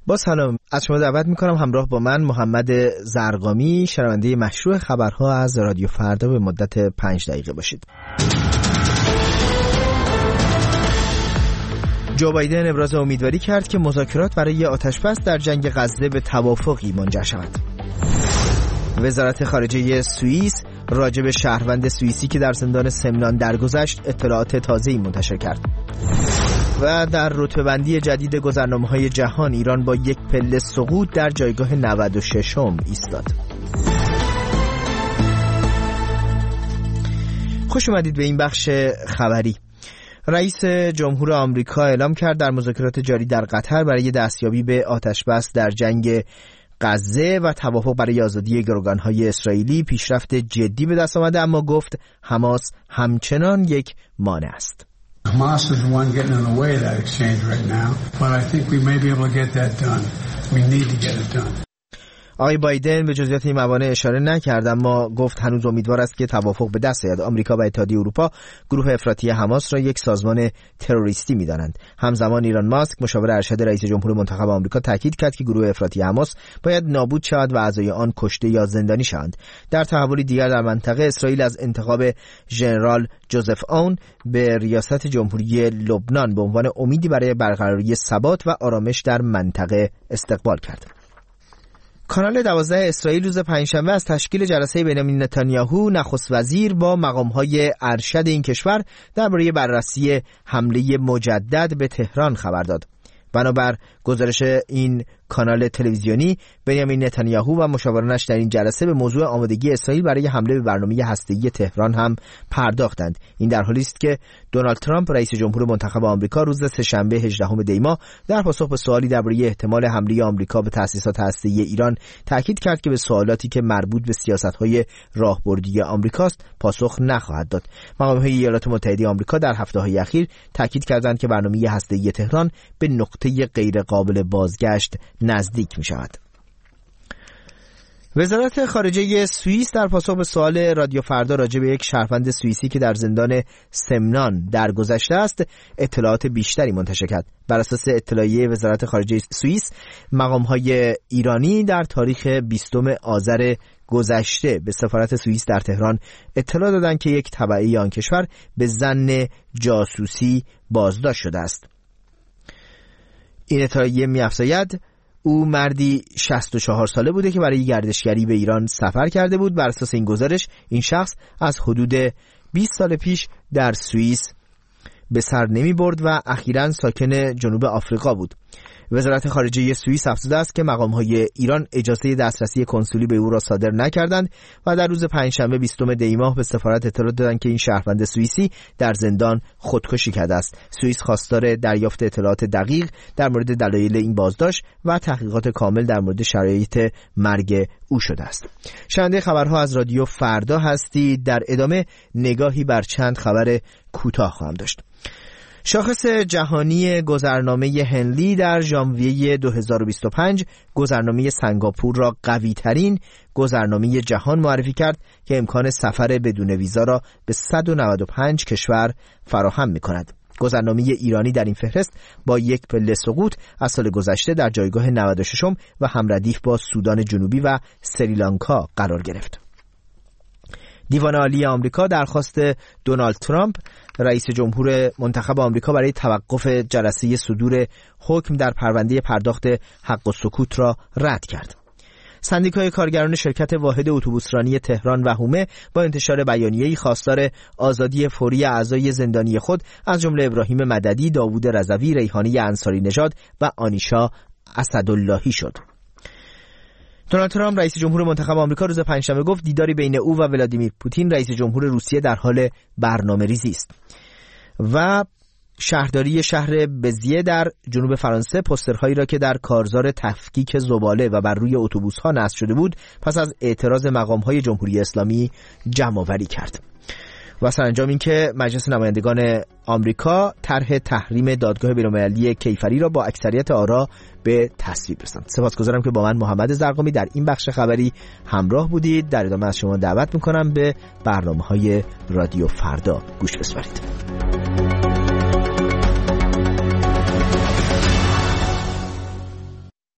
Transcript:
با سلام، از شما دعوت میکنم همراه با من محمد زرقامی شنونده مشروع خبرها از رادیو فردا به مدت 5 دقیقه باشید. جو بایدن ابراز امیدواری کرد که مذاکرات برای آتش‌بس در جنگ غزه به توافقی منجر شود. وزارت خارجه سوئیس راجع به شهروند سوئیسی که در زندان سمنان درگذشت اطلاعات تازه‌ای منتشر کرد. و در رتبه‌بندی جدید گذرنامه‌های جهان ایران با یک پله سقوط در جایگاه 96م ایستاد. خوش اومدید به این بخش خبری. رئیس جمهور آمریکا اعلام کرد در مذاکرات جاری در قطر برای دستیابی به آتش‌بس در جنگ غزه و توافق برای آزادی گروگان‌های اسرائیلی پیشرفت جدی به دست آمده، اما گفت حماس همچنان یک مانع است. Hamas is the one getting in the way of that exchange right now, but I think we may be able to get that done. We need to get it done. آقای بایدن به جزئیات این موانع اشاره نکرد، اما گفت هنوز امیدوار است که توافق به دست آید. آمریکا و اتحادیه اروپا گروه افراطی حماس را یک سازمان تروریستی می‌دانند. همزمان ایلان ماسک مشاور ارشد رئیس جمهور منتخب آمریکا تاکید کرد که گروه افراطی حماس باید نابود شود و اعضای آن کشته یا زندانی شوند. در تحولی دیگر در منطقه، اسرائیل از انتخاب ژنرال جوزف اون به ریاست جمهوری لبنان به عنوان امیدی برای برقراری ثبات و آرامش در منطقه استقبال کرد. کانال 12 اسرائیل روز پنجشنبه از تشکیل جلسه بنیامین نتانیاهو نخست وزیر با مقام‌های ارشد این کشور درباره بررسی حمله مجدد به تهران خبر داد. بنابر گزارش این کانال تلویزیونی، بنیامین نتانیاهو و مشاورانش در این جلسه به موضوع آمادگی اسرائیل برای حمله به برنامه هسته‌ای تهران هم پرداختند. این در حالی است که دونالد ترامپ رئیس جمهور منتخب آمریکا روز سه‌شنبه 18 دی ماه در پاسخ به سوالی درباره احتمال حمله آمریکا به تأسیسات هسته‌ای ایران تاکید کرد که به سوالاتی که مربوط به سیاست‌های راهبردی آمریکاست پاسخ نخواهد داد. مقام‌های ایالات متحده آمریکا در هفته‌های اخیر تاکید کردند که برنامه هسته‌ای تهران به نقطه غیر قابل بازگشت نزدیک می شود. وزارت خارجه سوئیس در پاسخ به سوال رادیو فردا راجع به یک شهروند سوئیسی که در زندان سمنان درگذشته است اطلاعات بیشتری منتشر کرد. بر اساس اطلاعیه وزارت خارجه سوئیس، مقام‌های ایرانی در تاریخ 20 آذر گذشته به سفارت سوئیس در تهران اطلاع دادند که یک تبعی آن کشور به ظن جاسوسی بازداشت شده است. این اطلاعیه می‌افزاید او مردی 64 ساله بوده که برای گردشگری به ایران سفر کرده بود. بر اساس این گزارش این شخص از حدود 20 سال پیش در سوئیس به سر نمی برد و اخیراً ساکن جنوب آفریقا بود. وزارت خارجه سوئیس افزوده است که مقام‌های ایران اجازه دسترسی کنسولی به او را صادر نکردند و در روز پنجشنبه 20 دی ماه به سفارت اطلاع دادند که این شهروند سوئیسی در زندان خودکشی کرده است. سوئیس خواستار دریافت اطلاعات دقیق در مورد دلایل این بازداشت و تحقیقات کامل در مورد شرایط مرگ او شده است. شنونده خبرها از رادیو فردا هستید. در ادامه نگاهی بر چند خبر کوتاه خواهم داشت. شاخص جهانی گذرنامه هنلی در ژانویه 2025 گذرنامه سنگاپور را قوی ترین گذرنامه جهان معرفی کرد که امکان سفر بدون ویزا را به 195 کشور فراهم می کند. گذرنامه ایرانی در این فهرست با یک پله سقوط از سال گذشته در جایگاه 96م و همردیف با سودان جنوبی و سریلانکا قرار گرفت. دیوان عالی آمریکا درخواست دونالد ترامپ رئیس جمهور منتخب آمریکا برای توقف جلسه صدور حکم در پرونده پرداخت حق و سکوت را رد کرد. سندیکای کارگران شرکت واحد اتوبوسرانی تهران و هومه با انتشار بیانیه‌ای خواستار آزادی فوری اعضای زندانی خود از جمله ابراهیم مددی، داوود رضوی، ریحانه انصاری نژاد و آنیشا اسداللهی شد. دونالد ترامپ رئیس جمهور منتخب آمریکا روز پنجشنبه گفت دیداری بین او و ولادیمیر پوتین رئیس جمهور روسیه در حال برنامه‌ریزی است. و شهرداری شهر بزیه در جنوب فرانسه پوسترهایی را که در کارزار تفکیک زباله و بر روی اتوبوس‌ها نصب شده بود پس از اعتراض مقام‌های جمهوری اسلامی جمع‌آوری کرد. و سرانجام این که مجلس نمایندگان آمریکا طرح تحریم دادگاه بین‌المللی کیفری را با اکثریت آرا به تصویب رساند. سپاسگزارم که با من محمد زرقامی در این بخش خبری همراه بودید. در ادامه از شما دعوت می‌کنم به برنامه‌های رادیو فردا گوش بسپارید.